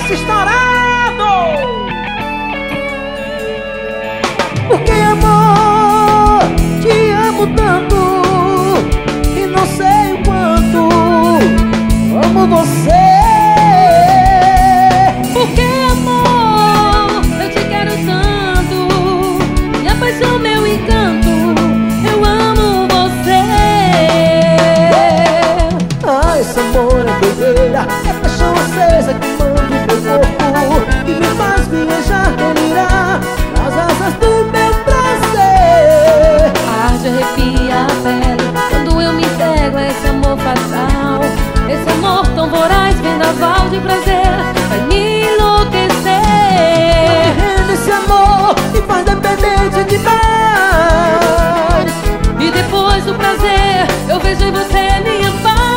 Márcio estourado. Porque amor, te amo tanto e não sei o quanto amo você. Porque amor, eu te quero tanto e a paixão meu encanto, eu amo você. Ah, esse amor é doideira, é paixão acesa que manda o meu corpo, que me faz viajar, delirar nas asas do meu prazer. Arde, arrepia a pele quando eu me entrego a esse amor fatal. Esse amor tão voraz, vendaval de prazer, vai me enlouquecer. Esse amor me faz dependente demais. E depois do prazer, eu vejo em você minha paz.